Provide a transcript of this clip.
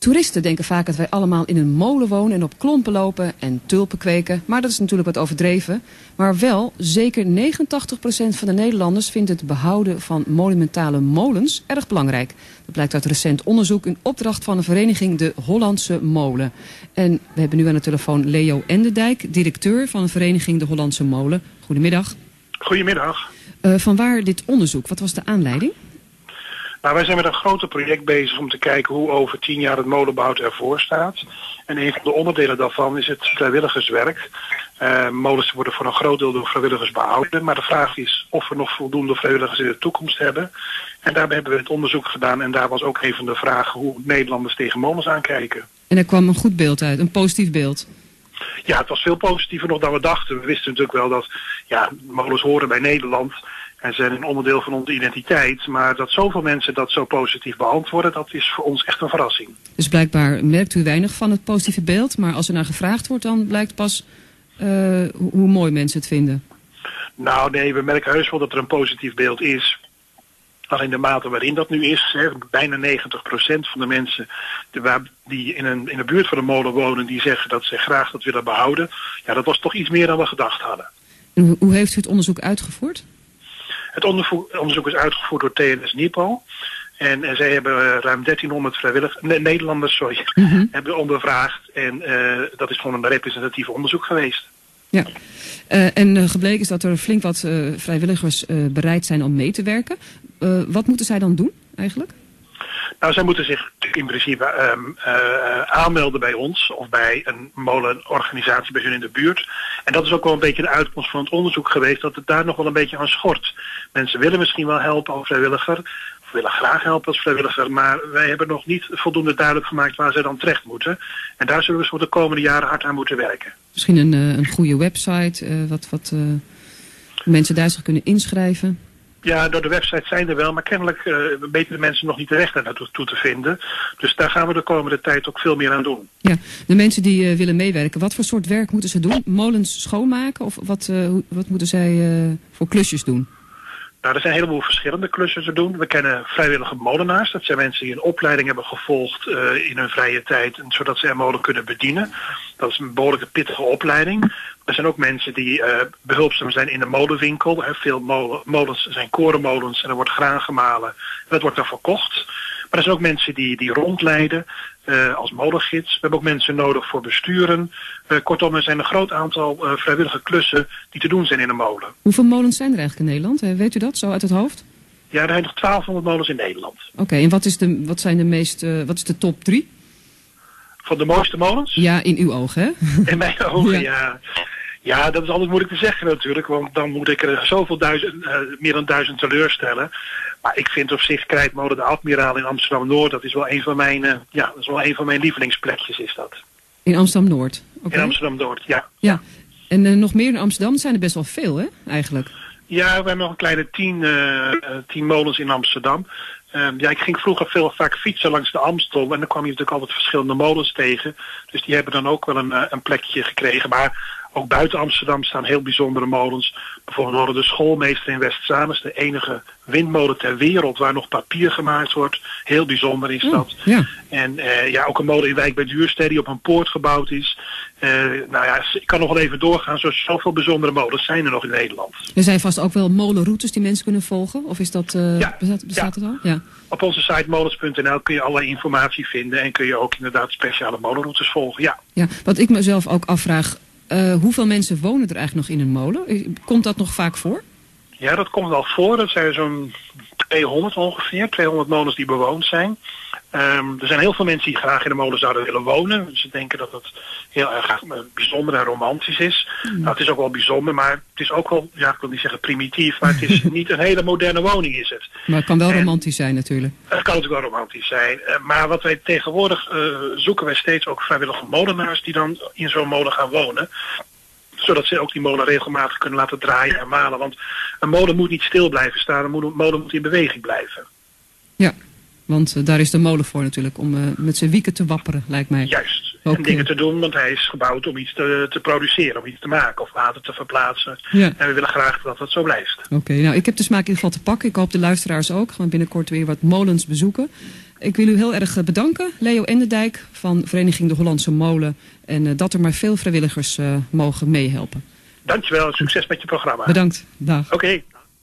Toeristen denken vaak dat wij allemaal in een molen wonen en op klompen lopen en tulpen kweken. Maar dat is natuurlijk wat overdreven. Maar wel, zeker 89% van de Nederlanders vindt het behouden van monumentale molens erg belangrijk. Dat blijkt uit recent onderzoek in opdracht van de vereniging De Hollandse Molen. En we hebben nu aan de telefoon Leo Enderdijk, directeur van de vereniging De Hollandse Molen. Goedemiddag. Goedemiddag. Vanwaar dit onderzoek? Wat was de aanleiding? Nou, wij zijn met een groot project bezig om te kijken hoe over 10 jaar het molenbouw ervoor staat. En een van de onderdelen daarvan is het vrijwilligerswerk. Molens worden voor een groot deel door vrijwilligers behouden. Maar de vraag is of we nog voldoende vrijwilligers in de toekomst hebben. En daarbij hebben we het onderzoek gedaan. En daar was ook een van de vragen hoe Nederlanders tegen molens aankijken. En er kwam een goed beeld uit, een positief beeld. Ja, het was veel positiever nog dan we dachten. We wisten natuurlijk wel dat molens horen bij Nederland. En zijn een onderdeel van onze identiteit. Maar dat zoveel mensen dat zo positief beantwoorden, dat is voor ons echt een verrassing. Dus blijkbaar merkt u weinig van het positieve beeld. Maar als er naar gevraagd wordt, dan blijkt pas hoe mooi mensen het vinden. Nou nee, we merken heus wel dat er een positief beeld is. Alleen de mate waarin dat nu is, bijna 90% van de mensen die in de buurt van de molen wonen, die zeggen dat ze graag dat willen behouden. Ja, dat was toch iets meer dan we gedacht hadden. En hoe heeft u het onderzoek uitgevoerd? Het onderzoek is uitgevoerd door TNS Nipo. En zij hebben ruim 1300 Nederlanders hebben ondervraagd. En dat is gewoon een representatief onderzoek geweest. Ja. En gebleken is dat er flink wat vrijwilligers bereid zijn om mee te werken. Wat moeten zij dan doen eigenlijk? Nou, zij moeten zich in principe aanmelden bij ons of bij een molenorganisatie bij hun in de buurt. En dat is ook wel een beetje de uitkomst van het onderzoek geweest, dat het daar nog wel een beetje aan schort. Mensen willen misschien wel helpen als vrijwilliger, of willen graag helpen als vrijwilliger, maar wij hebben nog niet voldoende duidelijk gemaakt waar zij dan terecht moeten. En daar zullen we voor de komende jaren hard aan moeten werken. Misschien een goede website, wat mensen daar zich kunnen inschrijven? Ja, door de website zijn er wel, maar kennelijk weten de mensen nog niet de weg daar naartoe te vinden. Dus daar gaan we de komende tijd ook veel meer aan doen. Ja, de mensen die willen meewerken, wat voor soort werk moeten ze doen? Molens schoonmaken of wat moeten zij voor klusjes doen? Nou, er zijn een heleboel verschillende klussen te doen. We kennen vrijwillige molenaars. Dat zijn mensen die een opleiding hebben gevolgd in hun vrije tijd, zodat ze een molen kunnen bedienen. Dat is een behoorlijke pittige opleiding. Er zijn ook mensen die behulpzaam zijn in de molenwinkel. Veel molens zijn korenmolens en er wordt graan gemalen. En dat wordt dan verkocht. Maar er zijn ook mensen die rondleiden als molengids. We hebben ook mensen nodig voor besturen. Kortom, er zijn een groot aantal vrijwillige klussen die te doen zijn in een molen. Hoeveel molens zijn er eigenlijk in Nederland? Weet u dat zo uit het hoofd? Ja, er zijn nog 1200 molens in Nederland. Oké, en wat is de top 3? Van de mooiste molens? Ja, in uw ogen, hè? In mijn ogen, ja. Ja, dat is altijd moeilijk te zeggen natuurlijk, want dan moet ik er zoveel meer dan 1000 teleurstellen. Maar ik vind op zich Krijtmolen de Admiraal in Amsterdam-Noord, dat is wel een van mijn lievelingsplekjes is dat. In Amsterdam-Noord? Okay. In Amsterdam-Noord, ja. Ja. En nog meer in Amsterdam zijn er best wel veel, hè, eigenlijk? Ja, we hebben nog een kleine 10 molens in Amsterdam. Ik ging vroeger vaak fietsen langs de Amstel en dan kwam je natuurlijk altijd verschillende molens tegen. Dus die hebben dan ook wel een plekje gekregen. Maar ook buiten Amsterdam staan heel bijzondere molens. Bijvoorbeeld de Schoolmeester in Westzaan, de enige windmolen ter wereld waar nog papier gemaakt wordt. Heel bijzonder is dat. Ja. En ook een molen in Wijk bij Duurstede die op een poort gebouwd is. Ik kan nog wel even doorgaan. Zoveel bijzondere molens zijn er nog in Nederland. Er zijn vast ook wel molenroutes die mensen kunnen volgen? Of is dat, bestaat het al? Ja. Op onze site molens.nl kun je allerlei informatie vinden en kun je ook inderdaad speciale molenroutes volgen. Ja. Ja, wat ik mezelf ook afvraag, hoeveel mensen wonen er eigenlijk nog in een molen? Komt dat nog vaak voor? Ja, dat komt wel voor. Dat zijn zo'n 200 ongeveer. 200 molens die bewoond zijn. Er zijn heel veel mensen die graag in de molen zouden willen wonen. Ze denken dat het heel erg bijzonder en romantisch is. Nou, het is ook wel bijzonder, maar het is ook wel, ik wil niet zeggen primitief, maar het is niet een hele moderne woning is het. Maar het kan wel romantisch zijn natuurlijk. Het kan natuurlijk wel romantisch zijn. Maar wat wij tegenwoordig zoeken wij steeds ook vrijwillige molenaars die dan in zo'n molen gaan wonen. Zodat ze ook die molen regelmatig kunnen laten draaien en malen. Want een molen moet niet stil blijven staan, een molen moet in beweging blijven. Ja. Want daar is de molen voor natuurlijk, om met zijn wieken te wapperen, lijkt mij. Juist. En dingen te doen, want hij is gebouwd om iets te produceren, om iets te maken of water te verplaatsen. Ja. En we willen graag dat dat zo blijft. Oké, nou ik heb de smaak in ieder geval te pakken. Ik hoop de luisteraars ook. We gaan binnenkort weer wat molens bezoeken. Ik wil u heel erg bedanken, Leo Enderdijk van Vereniging de Hollandse Molen. En dat er maar veel vrijwilligers mogen meehelpen. Dankjewel, succes met je programma. Bedankt, dag. Oké.